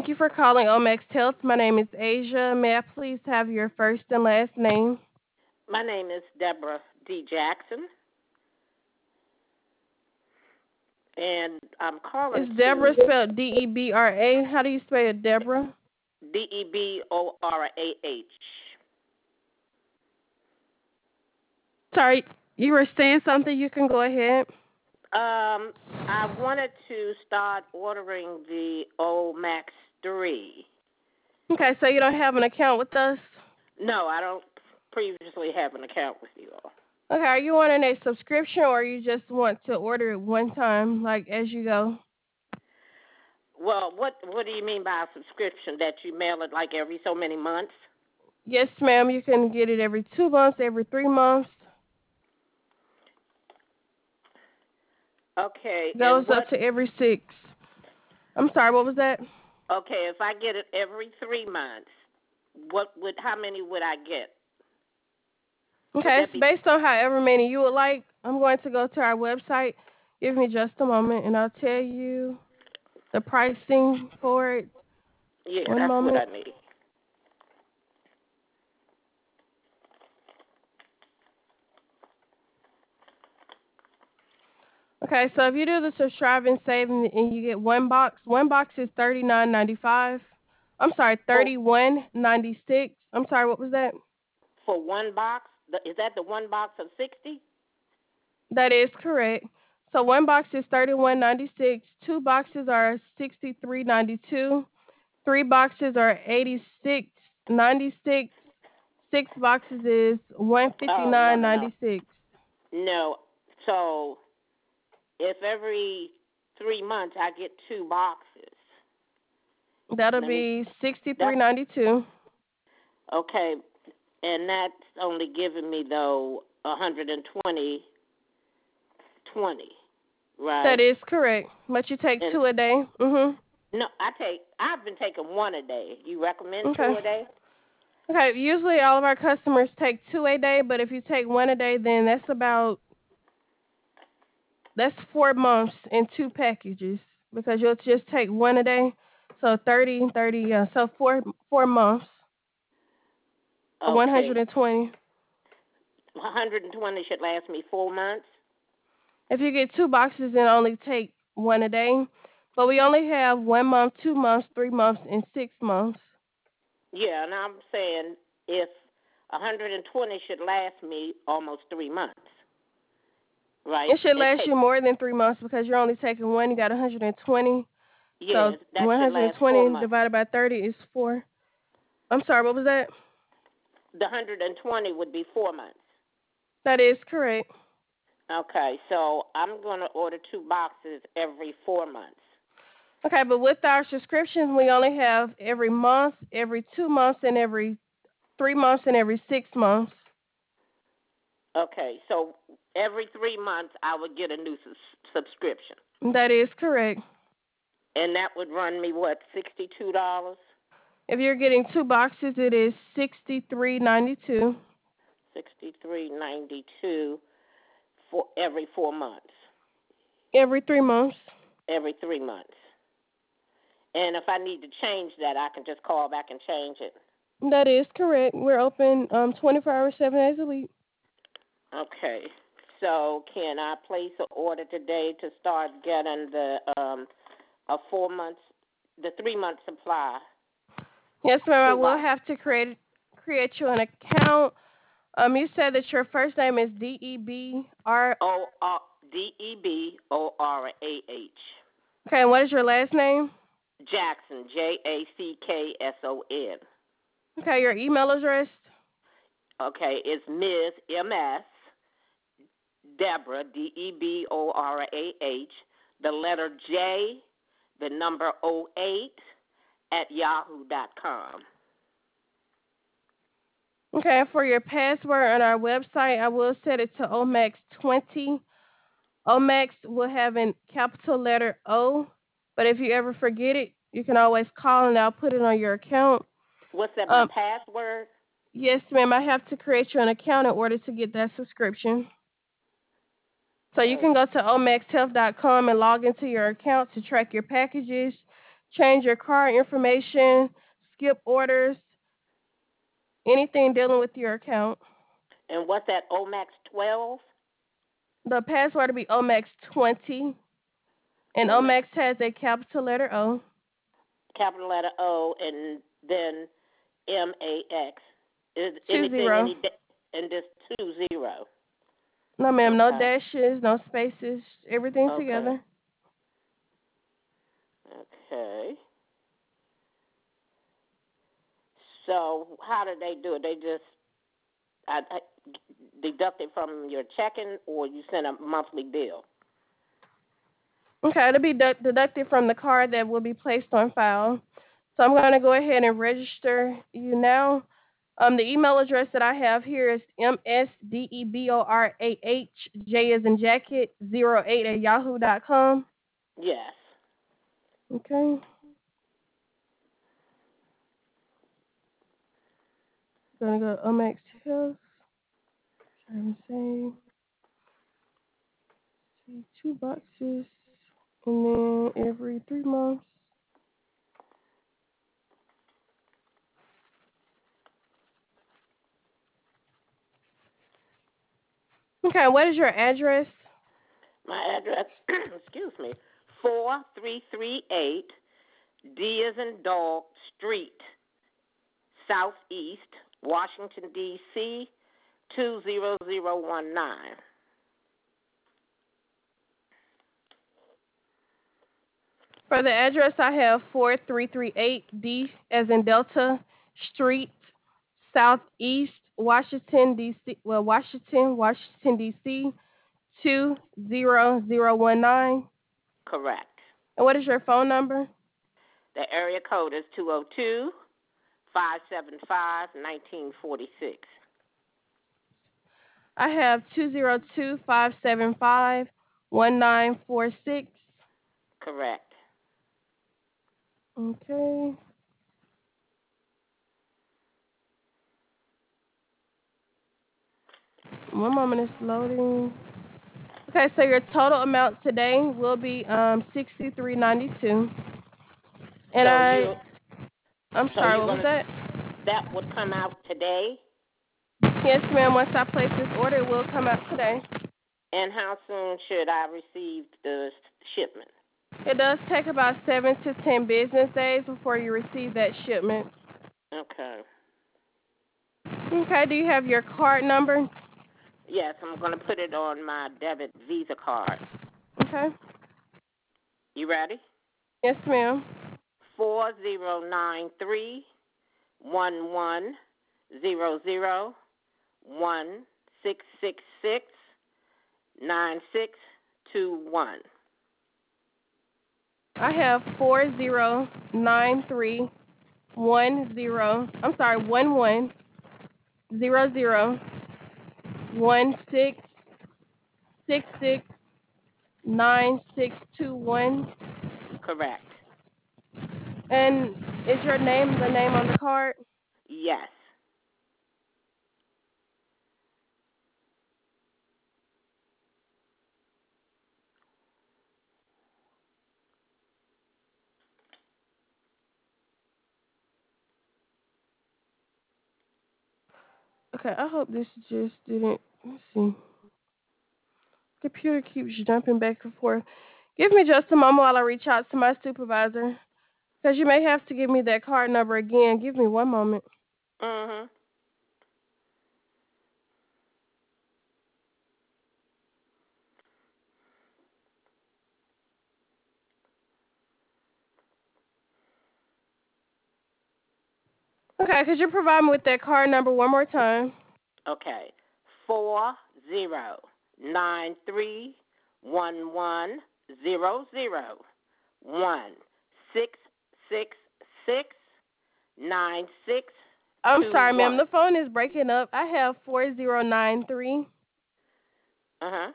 Thank you for calling Omex Health. My name is Asia. May I please have your first and last name? My name is Deborah D. Jackson, and I'm calling Is Deborah to spelled Debra? How do you spell it, Deborah? Deborah. Sorry, you were saying something. You can go ahead. I wanted to start ordering the Omax 3. Okay, so you don't have an account with us? No, I don't previously have an account with you all. Okay, are you wanting a subscription or you just want to order it one time, like as you go? Well, what do you mean by a subscription? That you mail it like every so many months? Yes, ma'am. You can get it every 2 months, every 3 months. Okay, Goes and up what? to every 6. I'm sorry, what was that? Okay, if I get it every 3 months, how many would I get? Would Okay, that it's be? based on however many you would like. I'm going to go to our website. Give me just a moment and I'll tell you the pricing for it. Yeah, One that's what I moment. need. Okay, so if you do the subscribe and save and you get one box is $39.95. I'm sorry, For $31.96. I'm sorry, what was that? for one box, is that the one box of 60? That is correct. So one box is $31.96. Two boxes are $63.92. Three boxes are $86.96. Six boxes is one fifty Oh no nine no no ninety six. no. So if every 3 months I get two boxes, That'll let me. be That's $63.92. okay, and that's only giving me though 120, That right? is correct. But you take And two a day. no, I've been taking one a day. You recommend Okay. two a day? Okay. Usually all of our customers take two a day, but if you take one a day, then that's 4 months in two packages because you'll just take one a day. So 30, yeah. So 4 months, Okay, 120. 120 should last me 4 months. If you get two boxes, then only take one a day. But we only have 1 month, 2 months, 3 months, and 6 months. Yeah, and I'm saying if 120 should last me almost 3 months, right? It should It last take you more than 3 months because you're only taking one. You got 120. So yeah, that should last 120 4 months. divided by 30 is 4. I'm sorry, what was that? The 120 would be 4 months. That is correct. Okay, so I'm gonna order two boxes every 4 months. Okay, but with our subscriptions, we only have every month, every 2 months, and every 3 months, and every 6 months. Okay, so every 3 months I would get a new subscription, That is correct. and that would run me what, $62? If you're getting two boxes, it is $63.92 $63.92 for every 4 months, every 3 months. every 3 months. And if I need to change that, I can just call back and change it. That is correct. We're open 24 hours, 7 days a week. Okay. So can I place an order today to start getting the a 4 months, the 3 month supply? Yes, ma'am. I Two will box. have to create you an account. You said that your first name is Debr. Deborah. Okay, and what is your last name? Jackson, Jackson. Okay, your email address. Okay, it's Ms. MS Deborah Deborah, the letter J, the number 08 at yahoo.com. Okay, for your password on our website, I will set it to Omax 20. Omax will have a capital letter O, but if you ever forget it, you can always call and I'll put it on your account. What's that, my Um, password? yes, ma'am. I have to create you an account in order to get that subscription. So you Oh, can go to omexhealth.com and log into your account to track your packages, change your card information, skip orders, anything dealing with your account. And what's that, Omax 12? The password will be Omax20, and Omax, Omax has a capital letter O. capital letter O, and then MAX. Is anything 20. and just 20? No, ma'am, no Okay. dashes, no spaces, everything Okay. together. Okay. So how do they do it? They just I deduct it from your checking, or you send a monthly bill? Okay, it'll be deducted from the card that will be placed on file. So I'm going to go ahead and register you now. The email address that I have here is msdeborahj as in jacket 08 at yahoo.com. Yes. Okay, gonna go Omax Health. Trying to see 2 boxes, and then every 3 months. Okay, what is your address? My address, excuse me, 4338 D as in dog Street, Southeast, Washington, D.C., 20019. For the address, I have 4338 D as in Delta Street, Southeast, Washington, D.C. Well, Washington, D.C. 20019. Correct. And what is your phone number? The area code is 202-575-1946. I have 202-575-1946. Correct. Okay. One moment, it's loading. Okay, so your total amount today will be 63.92. And So you I'm so sorry, you're what was gonna that? that would come out today? Yes, ma'am. Once I place this order, it will come out today. And how soon should I receive the shipment? It does take about 7 to 10 business days before you receive that shipment. Okay. Okay, do you have your card number? Yes, I'm gonna put it on my debit Visa card. Okay. You ready? Yes, ma'am. 4093-1100-1666-9621. I have 409310. I'm sorry, 1100-1666-9621. Correct. And is your name the name on the card? Yes. Okay, I hope this just didn't. Let's see. Computer keeps jumping back and forth. Give me just a moment while I reach out to my supervisor, because you may have to give me that card number again. Give me one moment. Mhm. Okay, could you provide me with that card number one more time? Okay. I'm sorry, ma'am. 4090-1666-9621. The phone is breaking up. I have 4093. Uh-huh.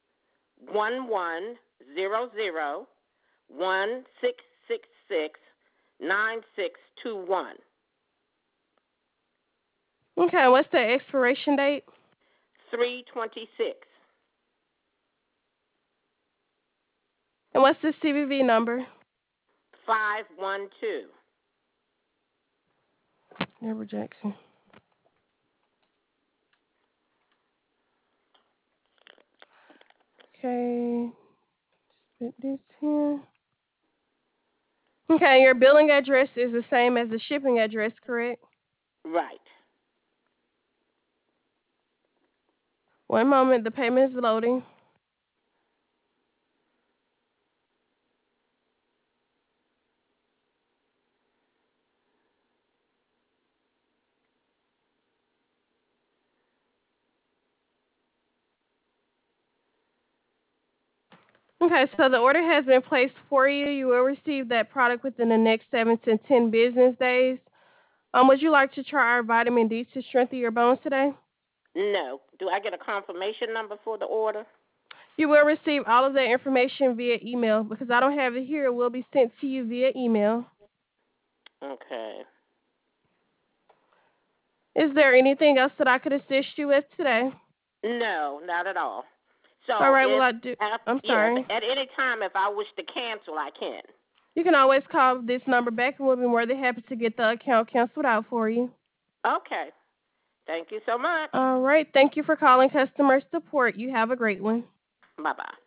1100-1666-9621. Okay, what's the expiration date? 326. And what's the CVV number? 512. Deborah Jackson. Okay. Put this here. Okay, your billing address is the same as the shipping address, correct? Right. One moment, the payment is loading. Okay, so the order has been placed for you. You will receive that product within the next 7 to 10 business days. Would you like to try our vitamin D to strengthen your bones today? No. Do I get a confirmation number for the order? You will receive all of that information via email. Because I don't have it here, it will be sent to you via email. Okay. Is there anything else that I could assist you with today? No, not at all. All So right, well, if I'm yeah, sorry. at any time if I wish to cancel, I can. You can always call this number back, and we'll be more than happy to get the account canceled out for you. Okay. Thank you so much. All right, thank you for calling customer support. You have a great one. Bye-bye.